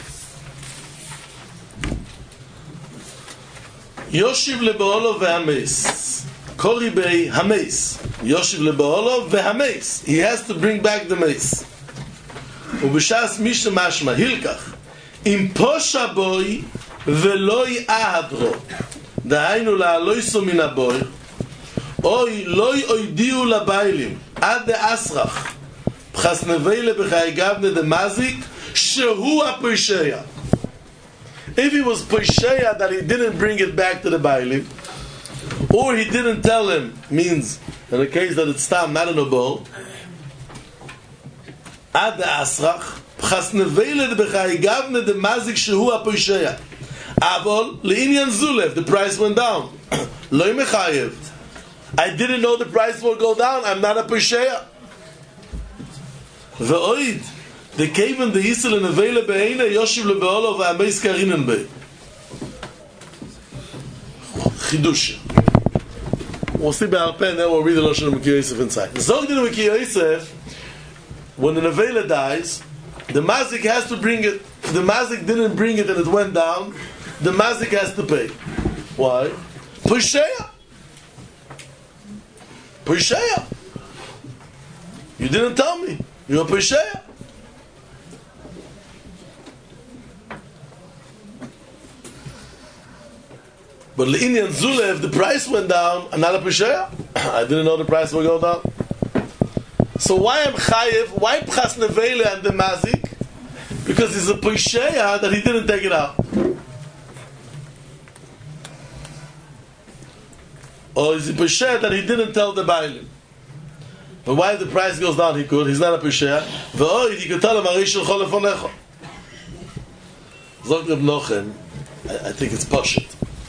Speaker 3: Yoshiv leBaolo veHameis Kori bei Hameis Yoshiv leBaolo veHameis. He has to bring back the mace. Ubishas Misha Mashma Hilkach Im Posha Boi Veloi Ahadro Dahainu la'aloiso min haboy Oy loi oidiu labailim Ad de Asrach Pchas Nevela b'chayegavne de Mazik Shehu HaPoisheya. If he was Poisheya that he didn't bring it back to the Bailim, or he didn't tell him, means in the case that it's Tam, not in a bowl, Ad de Asrach Pchas Nevela b'chayegavne de Mazik Shehu HaPoisheya. Avol le'inyan Zulev, the price went down. Loi mechayev. I didn't know the price will go down. I'm not a Poisheya. Ve'oid, the cave in the Yisrael and Nevela be'eina Yoshiv leBaolo ve'ameis karinen bei. Chidush. We'll see by our pen, then we'll read the Lashon of Nimukei Yosef inside. Zog the Nimukei Yosef, when the Nevela dies, the Mazik has to bring it. If the Mazik didn't bring it and it went down, the Mazik has to pay. Why? Poisheya. Poisheya. You didn't tell me. You're a Poisheya. But Le'inyan Zulev, the price went down, I'm not a Poisheya. I didn't know the price would go down. So why am Chayev? Why Pchas Nevela and the Mazik? Because he's a Poisheya that he didn't take it out. Or is he Poisheya that he didn't tell the Bailim? But why if the price goes down he could? He's not a Poisheya. V'oid, he could tell him, Arish Shulcho Lefonecho. Zog Reb Nochem, I think it's Pashit.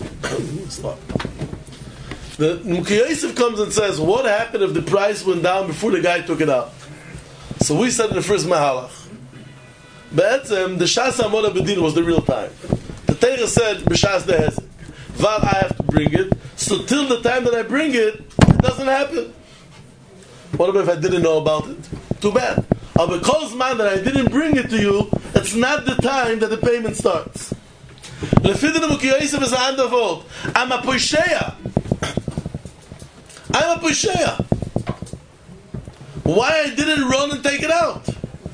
Speaker 3: The Nimukei Yosef comes and says, what happened if the price went down before the guy took it out? So we said in the first Mahalach, Be'etzem, the Shas HaModa Bedin was the real time. The Torah said, B'Shas the Hezek. Val, I have to bring it. So till the time that I bring it, it doesn't happen. What about if I didn't know about it? Too bad. But because, man, that I didn't bring it to you, it's not the time that the payment starts. Lefid Nimukei Yosef is an undervolt. I'm a Poisheya. I'm a Poisheya. why I didn't run and take it out.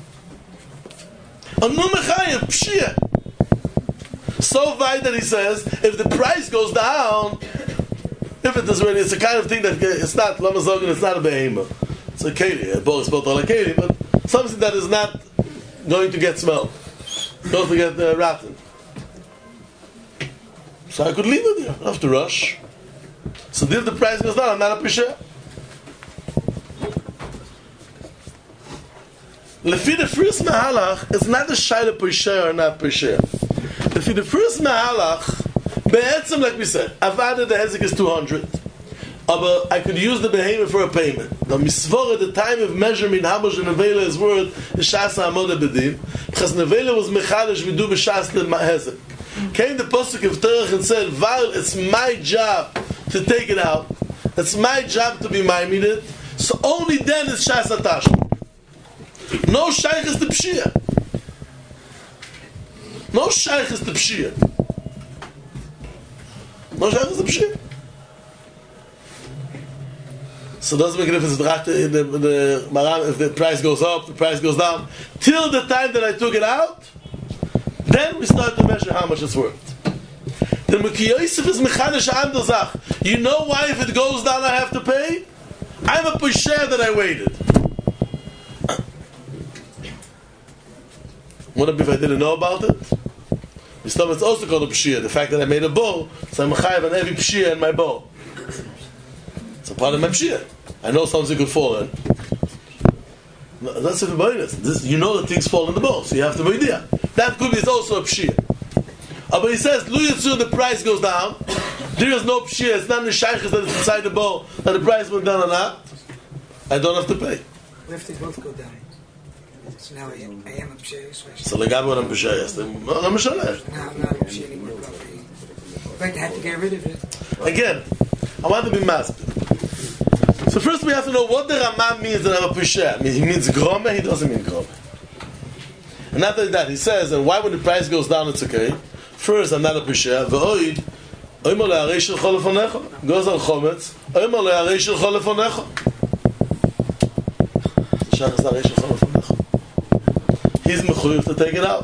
Speaker 3: So wide that he says, if the price goes down, if it is really, it's a kind of thing that it's not Lamazogan, it's not a behemoth. It's a keli, a bowl is built on a keli, but something that is not going to get smelled, going to get rotten. So I could leave it there, I don't have to rush. So if the price goes down, I'm not a Pesher. Lefi the first Mahalach, it's not a Shaila Pesher or not Pesher. Lefi the first Mahalach, Be'etzem, like we said, Avada the Hezek is 200. But I could use the behemoth for a payment. The misvor at the time of measurement how much the nevela is worth is Shasa Amoda Bedim, because nevela was mechadish vidu b'shas the Hezek. Came the pasuk of Terach and said, "Val, it's my job to take it out. It's my job to be maimed. So only then is Shasa Tashma. No shaykh is the pshia. No shaykh is the pshia. No shaykh is the pshia." So it doesn't make a difference if the price goes up, the price goes down. Till the time that I took it out, then we start to measure how much it's worth. The Mekhi Yosef is mechanish ander zach. You know why if it goes down I have to pay? I'm a pusher that I waited. What if I didn't know about it? It's also called a pshia. The fact that I made a bowl, so I'm chayav on every pshia in my bowl. It's a part of my pshia. I know something could fall in. That's if this, you know that things fall in the bowl, so you have to be there. That could be also a pshia. But he says, Lu Yitzur, the price goes down. There is no pshia. It's not the shaykhs that is inside the bowl that the price went down or not. I don't have to pay.
Speaker 2: What if they both go down? So now I am a pshia.
Speaker 3: So legabe what I'm pshia. Yes, I'm mishaleh.
Speaker 2: Now I'm not a pshia anymore. In fact, I have to get rid of it.
Speaker 3: Again, I want to be masked. So first we have to know what the Rama means that I'm a Pesher. He means Grome, he doesn't mean Grome. And after that, he says, and why when the price goes down, it's okay. First, I'm not a Pesher. V'oid, oimor le'arei shilcho lefonecho. Goes on Chometz, oimor le'arei shilcho lefonecho. Shach is le'arei shilcho lefonecho. He's mechuyev to take it out.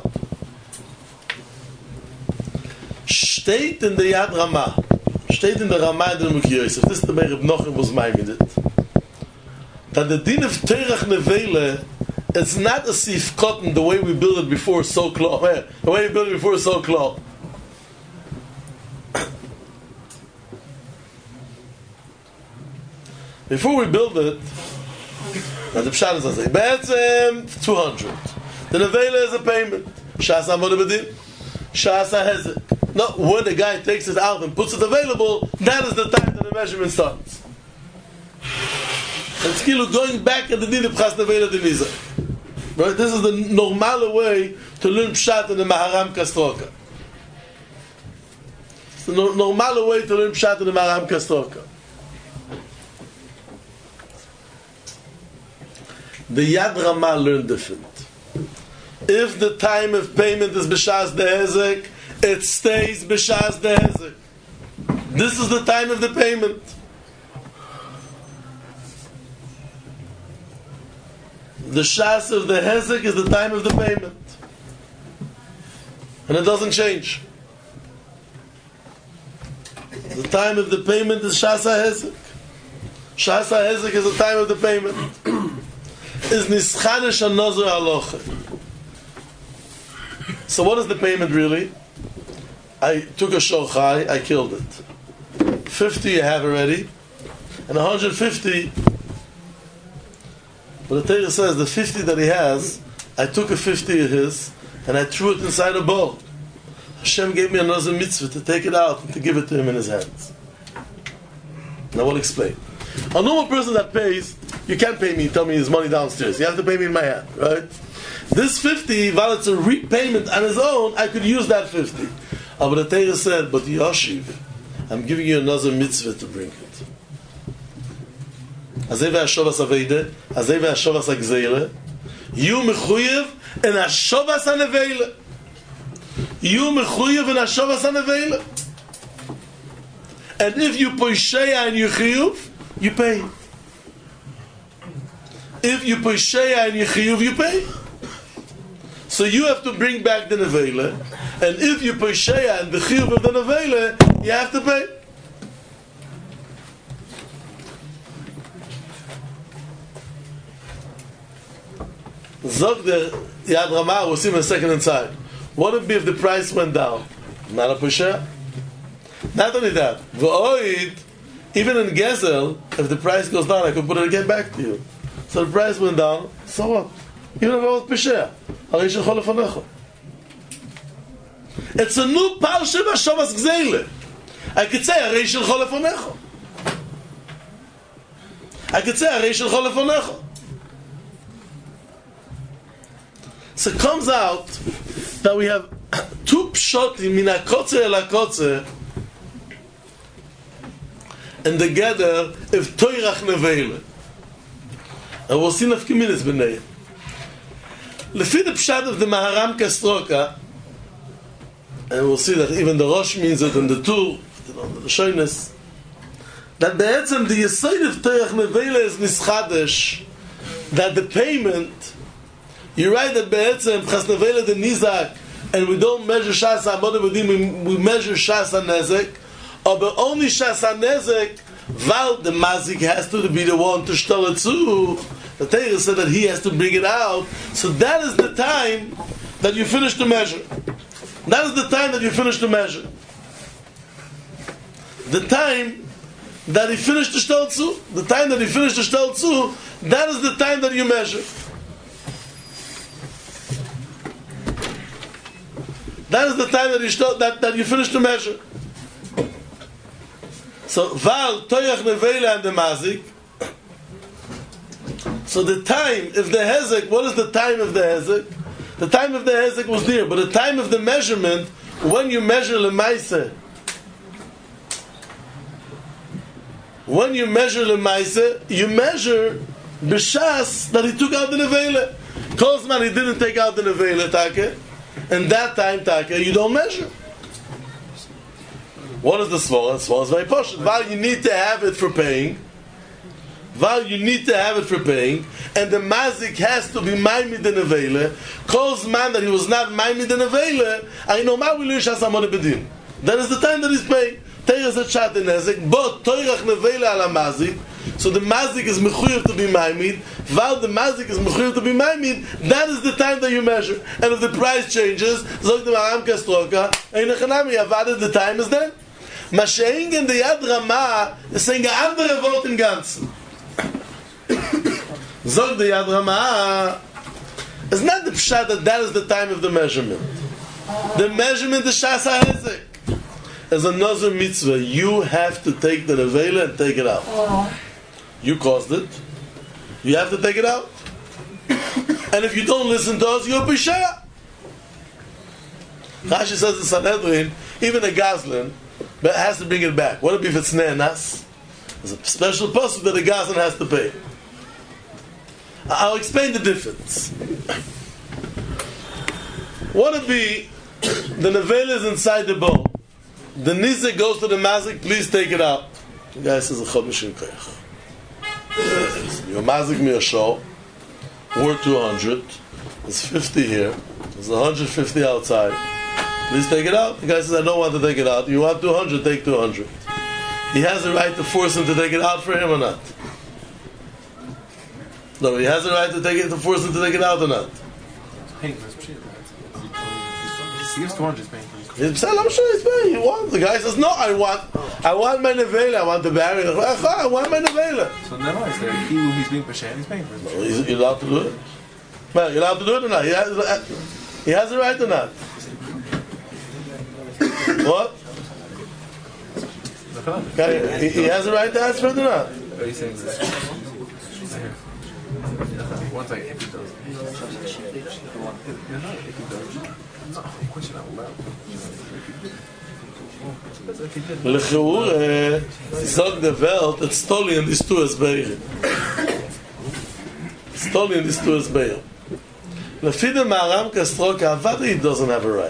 Speaker 3: Steht in the Yad Rama. Steht in der Ramah in der Mekhi Yosef. This is the Meir Reb Nochem was maimed. That the din of Terach Nevele is not a sif cotton the way we build it before so close. The way we build it before so close. Before we build it, now the Pshat is a say, Be'etzem 200. The Nevele is a payment. Shasa Amoda Bedim. Shasa Hezek. No, when the guy takes it out and puts it available, that is the time that the measurement starts. And still going back at the din of Chas Nevela Divisa. Right? This is the normal way to learn Pshat in the Maharam Kastroka. It's the normal way to learn Pshat in the Maharam Kastroka. The Yad Rama learned different. If the time of payment is B'Shas the Hezek, it stays b'shas the hezek. This is the time of the payment. The shas of the hezek is the time of the payment, and it doesn't change. The time of the payment is shasa hezek. Shasa hezek is the time of the payment. Is nischanish another halacha. So what is the payment really? I took a shorchai, I killed it. 50 you have already, and 150. But the Torah says the 50 that he has, I took a 50 of his, and I threw it inside a bowl. Hashem gave me another mitzvah to take it out and to give it to him in his hands. Now we'll explain. A normal person that pays, you can't pay me, tell me his money downstairs. You have to pay me in my hand, right? This 50, while it's a repayment on his own, I could use that 50. But the Torah said, but Yoshiv, I'm giving you another mitzvah to bring it. Azay ve'ashovas aveide, azay ve'ashovas ha'gzeile, you mechuyev in ashovas ha'neveile. You mechuyev in ashovas ha'neveile. And if you poisheya and you chiyuv, you pay. if you pay Sheya and you Chiyuv, you pay. So you have to bring back the Nevela, and if you pay Sheya and the Chiyuv of the Nevela, you have to pay. Zog the Yad Ramah, we'll see in a second inside. What would be if the price went down? Not a Pesha. Not only that, V'oid, even in Gezel, if the price goes down, I could put it again back to you. So the price went down, so what? Even if it was Pesha. It's a new Parsha Vashavas Gzeile. I could say, Arei Shel Cholefonecho. I could say, Arei Shel Cholefonecho. So it comes out that we have two pshotim min hakotze el hakotze, and together if toirach nevele. And we'll see nafkiminis b'nei. Lefi the pshat of the Maharam Kastroka, and we'll see that even the Rosh means it, and the Tur, the Shoyness, that be'etzem the Yesod of toirach nevele is nischadesh, that the payment. You write that be'etzem chas nevela the nizak, and we don't measure shas ha'amodim, we measure shas ha'nezek, or but only shas ha'nezek, while the mazik has to be the one to shtol it zu. The Torah said that he has to bring it out. So that is the time that you finish the measure. That is the time that you finish the measure. The time that he finished the shtol zu, the time that he finished the shtol zu, that is the time that you measure. That is the time that you finish the measure. So, Val, Toyach Nevela and the Mazik. So the time, if the Hezek, what is the time of the Hezek? The time of the Hezek was near, but the time of the measurement, when you measure Lemaise, you measure B'shas that he took out the Nevela. Kozman, he didn't take out the Nevela, Take. And that time, Taka, you don't measure. What is the svara? The svara is very posh. While you need to have it for paying, and the mazik has to be maimid and avele, calls man that he was not maimid and avele, I know ma will yish asamon bedin. That is the time that he's paying. Teir is a chat in nezek, but toirach nevele ala mazik. So the mazik is mechuyev to be maimid. While the mazik is mechuyev to be maimid, that is the time that you measure. And if the price changes, zog the Maharam Kastroka, ein echanami avaded, the time is then. Masheing in the Yad Ramah is saying a andere Wort im Ganzen. Zog the Yad Ramah, it's not the pshat that is the time of the measurement. The measurement is Shas HaHezek. As a Nazir mitzvah, you have to take the nevela and take it out. You caused it. You have to take it out. And if you don't listen to us, you're B'Shaya. Rashi says in Sanhedrin, even a Gazlan has to bring it back. What if it's Ne'enas? There's a special person that a Gazlan has to pay. I'll explain the difference. What if the nevela is inside the bowl? The nizek goes to the mazik, please take it out. The guy says, "Chamishin koyach." Your mazik me a show, worth 200. There's 50 here. There's 150 outside. Please take it out. The guy says, "I don't want to take it out." You want 200? Take 200. He has the right to force him to take it out for him or not? No, he has the right to force him to take it out or not?
Speaker 1: He gives 200, he's paying for it.
Speaker 3: I'm sure he's paying. He wants. The guy says, "No, I want my nevela. I want the barrier. I want my nevela."
Speaker 1: So never mind. He's being Pesha and he's paying for it.
Speaker 3: No, you're allowed to do it. Well, you're allowed to do it or not? He has the right or not? What? Okay, he has the right to ask for it or not?
Speaker 1: Are you saying this? One second, if he does. If he does. No, question out loud.
Speaker 3: L'cheur, sagt der Welt, it's totally in these two Esbeir. It's totally in these two Esbeir. Lefi the Maharam Kastroka, Avadi doesn't have a right.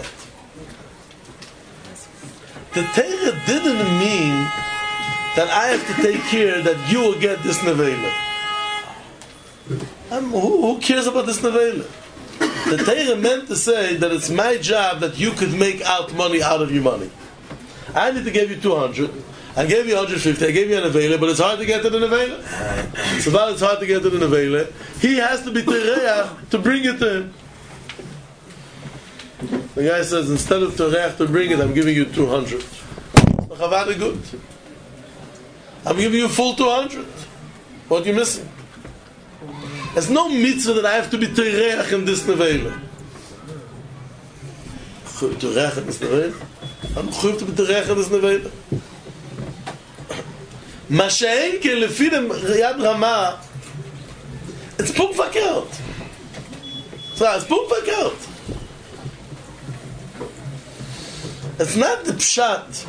Speaker 3: The Torah didn't mean that I have to take care that you will get this nevela. Who cares about this nevela? The Torah meant to say that it's my job that you could make out money out of your money. I need to give you 200. I gave you 150. I gave you an nevela, but it's hard to get to the nevela. So while it's hard to get to the nevela, he has to be tereach to bring it to him. The guy says, instead of tereach to bring it, I'm giving you 200. Good. I'm giving you full 200. What are you missing? There's no mitzvah that I have to be tereach in this nevela. Tereach in this nevela? I'm going to be tereach in this nevela. Masha'enke lefi dem Yad Rama, it's pum verkehrt. So, it's pum verkehrt. It's not the pshat.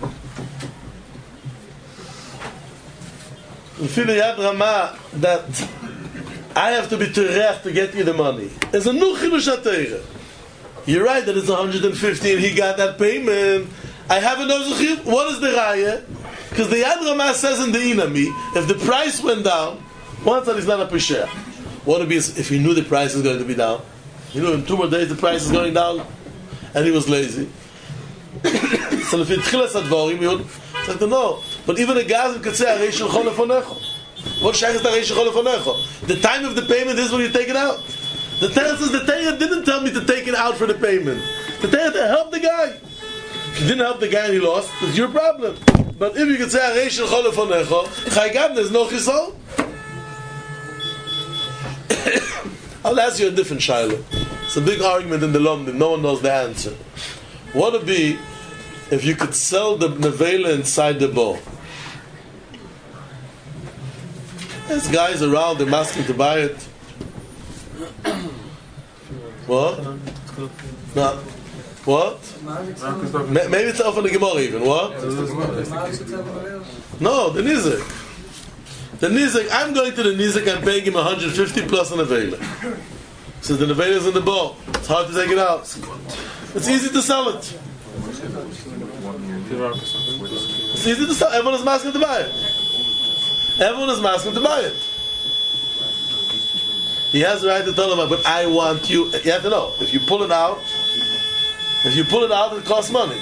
Speaker 3: Lefi dem Yad Rama that I have to be tereach to get you the money. It's a new chidush HaTorah. You're right that it's 150 and he got that payment. I have another chiyuv. What is the raya? Because the Yad Rama says in the Inami, if the price went down, one side is not a pesher. What would be if he knew the price is going to be down? You know, in 2 more days the price is going down, and he was lazy. So if he tchilas advarim, he would say, no. But even a Gazan could say, Arei Shulchan Lefonecho. What shayach is the Arei Shulchan Lefonecho? The time of the payment is when you take it out. The Torah says the Torah didn't tell me to take it out for the payment. The Torah helped the guy. If you didn't help the guy and he lost, it's your problem. But if you could say Arei Shulchan Lefonecho, Chaygam, there's no chisol. I'll ask you a different shayla. It's a big argument in the London. No one knows the answer. What would be if you could sell the nevela inside the bowl? There's guys around, they're asking to buy it. What? No. What? Maybe it's off on the Gemara even. What? No, the Nizek. The Nizek, I'm going to the Nizek, I'm paying him 150 plus an nevela. So the nevela is in the bowl. It's hard to take it out. It's easy to sell it. It's easy to sell. Everyone is asking to buy it. Everyone is asking to buy it. He has the right to tell him, but I want you. You have to know, if you pull it out, it costs money.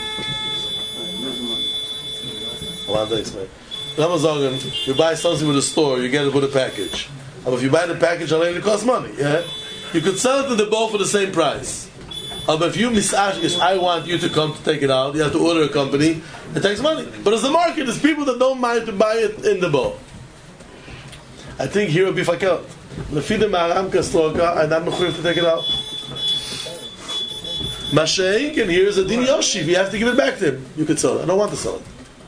Speaker 3: One thing, man. You buy something with a store, you get it with a package. But if you buy the package alone, it costs money. Yeah, you could sell it to the bowl for the same price. But if you misash, I want you to come to take it out, you have to order a company. It takes money. But as the market, there's people that don't mind to buy it in the bowl. I think here would be fakelt. Lefi Maharam Kastroka, and I'm mechuyev to take it out. Mashaink, and here's a din yoshiv. You have to give it back to him. You could sell it. I don't want to sell it.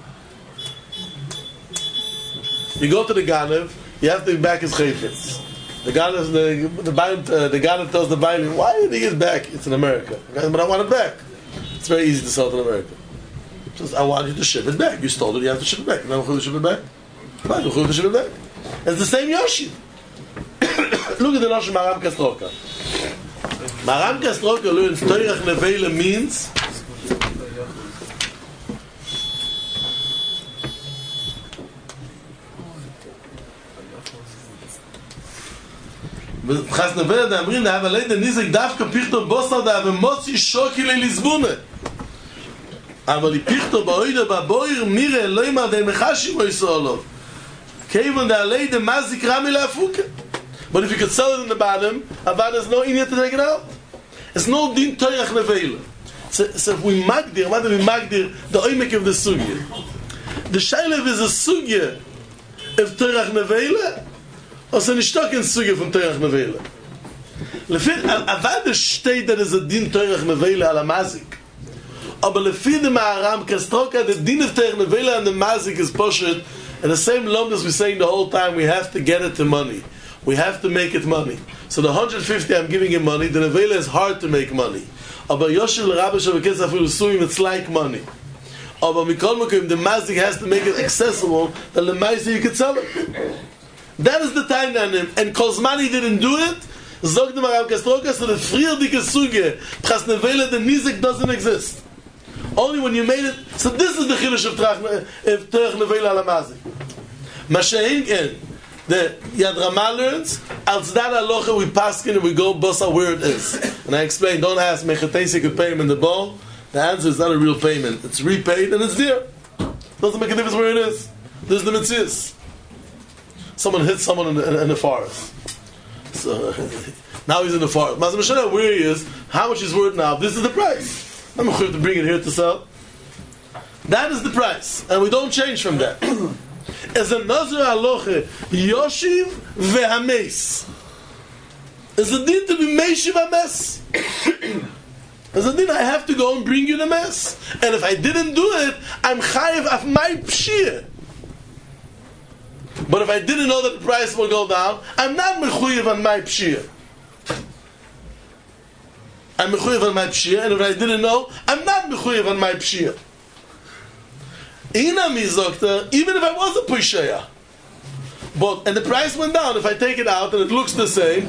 Speaker 3: You go to the Ganev, you have to give back his chayfetz. The Ganev tells the Bailim, why did he get it back? It's in America. But I want it back. It's very easy to sell it in America. Just, I want you to ship it back. You stole it, you have to ship it back. You're not going to ship it back? Fine, you're going to ship it back. It's the same Yoshi. Look at the Nosh Maharam Kastroka. Maharam Kastroka learns Toirach Nevela means Chas Nevela da Amrin da Havalei da Nizek Davka Pichto Bosna da Avemotzi Shoki Leilizbune אבל פיכתו באוידה בבויר מירה אלוהים עדי מחשי ויסולוב כיוון דעלי דמזיק רמי להפוקה. But if you could sell it in the bottom, there's no idiot to take it out. It's no din toirach nevela. So if we magdir, what do we magdir? The oimek of the sugya. The shaylev is a sugya of toirach nevela, or so nishtok in sugya from toirach nevela. Lefit, avad steht that is a din toirach nevela ala mazik. Aber lefi the Maharam Kastroka, the din of toirach nevela and the mazik is poshet, and the same lom as we're saying the whole time, we have to get it to money. We have to make it money. So the 150 I'm giving him money, the nevela is hard to make money. Aber Yoshel Rabbi Shavakes Afilu Suim, it's like money. Aber Mikol Mokim, the mazik has to make it accessible, that the Maisi you could sell it. That is the time on him. And Kozmani didn't do it, Zog the Maharam Kastroka, so the Frierdike Suge, Pchas nevela, the Nizek doesn't exist. Only when you made it, so this is the Chilush of Terach Nevela ala Mazik. Mashahin The Yad Ramah learns, als that halacha we paskin and we go bosa where it is. And I explained, don't ask mechatesi could pay him in the bowl. The answer is not a real payment. It's repaid and it's there. Doesn't make a difference where it is. There's the mitzvahs. Someone hit someone in the forest. So now he's in the forest. Mazam Shana, where he is, how much he's worth now, this is the price. I'm going to bring it here to sell. That is the price. And we don't change from that. As a Nazir Aloche, Yoshiv veHames. As a din to be Meishiv HaMes. As a din, I have to go and bring you the mess. And if I didn't do it, I'm chayiv of my pshir. But if I didn't know that the price will go down, I'm not mechuyev on my pshir. I'm mechuyev on my pshir, and if I didn't know, I'm not mechuyev on my pshir. Even if I was a pusheya, but and the price went down, if I take it out and it looks the same,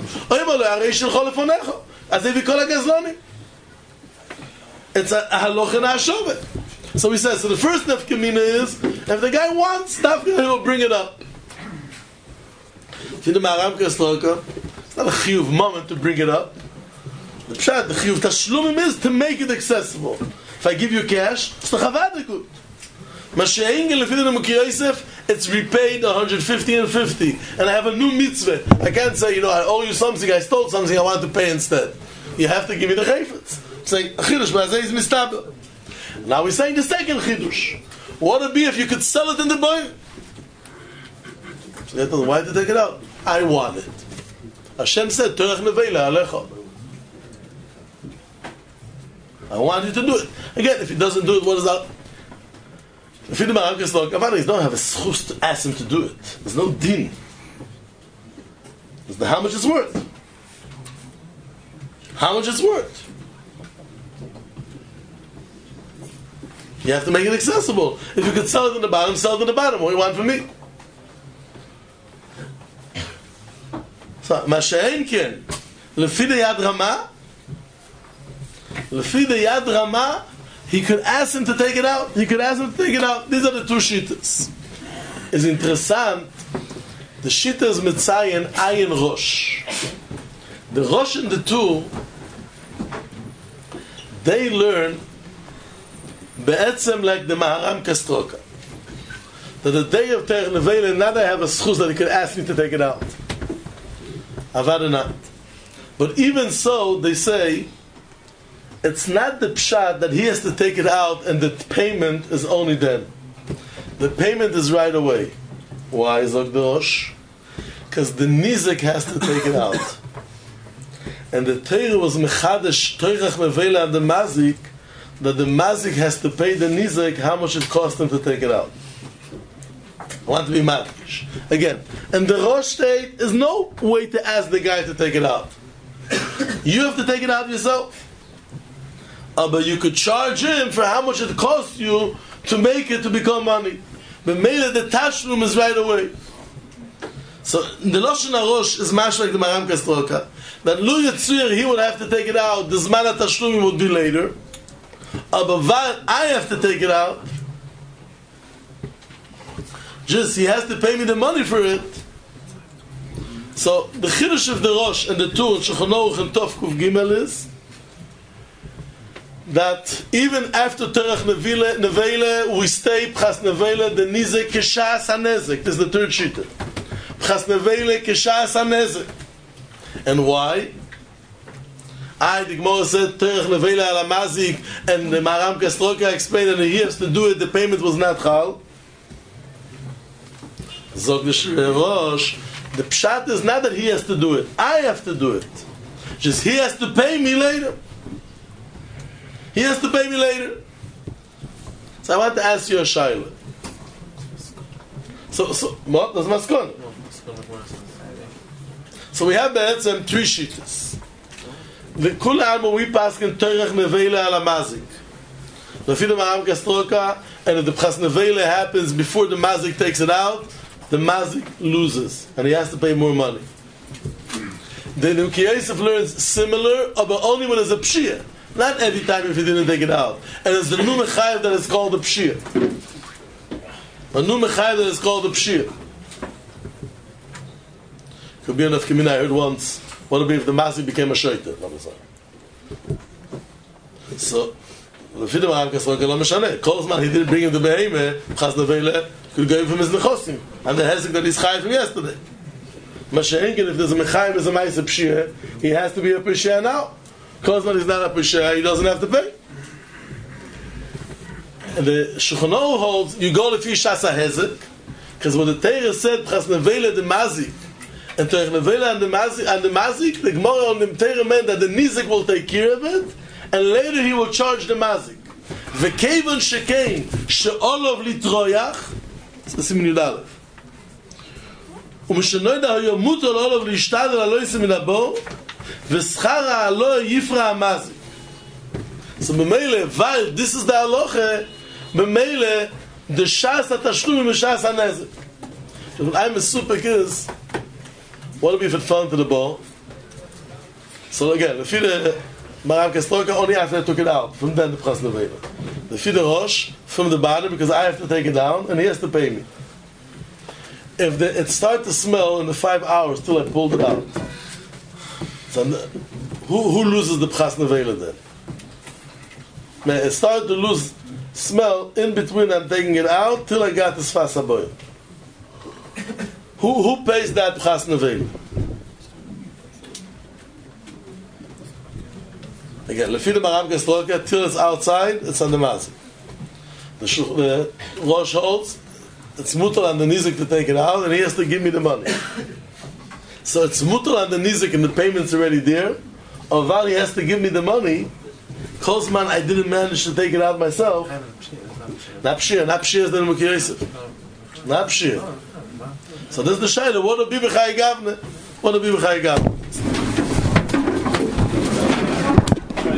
Speaker 3: it's a haloch and a hashovet. So he says, so the first nefkamina is, if the guy wants, he'll bring it up. See the Maharam Kastroka, it's not a chiyuv moment to bring it up. The pshat, the chiyuv tashlumim is to make it accessible. If I give you cash, it's the chavadikut. It's repaid 150 and 50, and I have a new mitzvah. I can't say, I owe you something, I stole something, I want to pay instead. You have to give me the chayfetz. Saying chidush b'azeh is mistabel. Now we're saying the second chidush. What would it be if you could sell it in the boy? So why did they take it out? I want it. Hashem said, Torach neveila alecha. I want you to do it. Again, if he doesn't do it, what is that? If you don't have a schus to ask him to do it. There's no din. There's how much it's worth. How much it's worth. You have to make it accessible. If you could sell it in the bottom, sell it in the bottom. What do you want from me? So, Masha'en ken. Lefi the Yad Ramah, he could ask him to take it out. These are the two shittas. It's interessant. The shitta is mitzayin ayin rosh. The rosh and the two, they learn be'etzem like the Maharam Kastroka. That the day of Terech Neveila, not I have a schus that he could ask me to take it out. Avada not. But even so, they say, it's not the pshat that he has to take it out and the payment is only then. The payment is right away. Why, Zog the Rosh? Because the nizik has to take it out. And the Torah was mechadash Torach Neveila and the mazik, that the mazik has to pay the nizik how much it cost him to take it out. I want to be madkish. Again, and the Rosh state is no way to ask the guy to take it out. You have to take it out yourself. But you could charge him for how much it costs you to make it to become money. But maybe the tashlum is right away. So the Lashon HaRosh is much like the Maharam Kastroka. That Lu Yitzur, he would have to take it out. The Zman HaTashlum would be later. But I have to take it out. Just he has to pay me the money for it. So the Chiddush of the Rosh and the two in Shulchan Aruch and Tov Kuf Gimel is that even after Terech Neveila, we stay Pchas Neveila, the Nizek Keshas HaNezek. This is the third shita. Pchas Neveila Keshas HaNezek. And why? The Gemara said Terech Neveila Ala Mazik, and the Maharam Kastroka explained that he has to do it, the payment was not Chal. Zog the Rosh, the pshat is not that he has to do it, I have to do it. Just he has to pay me later. He has to pay me later. So I want to ask you a shayla. So what? That's maskon. So we have be'etzem three shittas. The kul alma we pass in Torach Neveila ala mazik. The Lefi the Maharam Kastroka, and if the Pchas Neveila happens before the mazik takes it out, the mazik loses, and he has to pay more money. The Nuki Yosef learns similar, but only when there's a pshia. Not every time if he didn't take it out. And it's the Nu Mechayev that is called the pshia. A Nu Mechayev that is called the pshia. Could be enough community. I heard once. What would be if the Mazik became a Shoiter? So, the Fidel Maramkas Roka Lo Meshane. Kolzman, he didn't bring him the Behemah, Chas Nevela could go from his Nechosim. And the Hezek that he's Chai from yesterday. Mashenkin, if there's a Mechayim, there's a Maisa Pshir, he has to be a Pshir now. Kolzman is not a Pshir, he doesn't have to pay. And the Shulchan Aruch holds, you go to Shas HaHezek, because when the Torah said, Chas Nevela the Mazik, and Torah Nevela and the Mazik, the Gemara on the Torah meant that the Nizik will take care of it, and later he will charge the Mazik. V'kevan shekein she'olov litroyach, it's the Simin Yud Aleph. ומשנוי דה היו מוטו לאולוב להשתדל הלא יסי מן הבור ושכר הלא יפרע המזיק. So במילא, while this is the halacha, במילא, the shas התשלום is shas הנזק. So I'm a super kids, what if it fell into the ball? So again, the Fide Maram Kestroka only after I took it out, from then the Pras Nevela. The Fide Rosh, from the bottom, because I have to take it down, and he has to pay me. If it started to smell in the 5 hours till I pulled it out, so who loses the Pras Nevela then? Man, it started to lose smell in between I'm taking it out till I got the Sfas HaBoyim. Who pays that Pras Nevela? Again, Lefida Maram Kestroka, till it's outside, it's on the Mazik. The Rosh holds, it's mutal on the nizik to take it out, and he has to give me the money. So it's mutal on the nizik, and the payment's already there. Or while he has to give me the money, Kolzman, I didn't manage to take it out myself. Not pshir is the Mukir Yosef. Not pshir. So this is the shayla. What would be b'chai gavne? What would be b'chai gavne?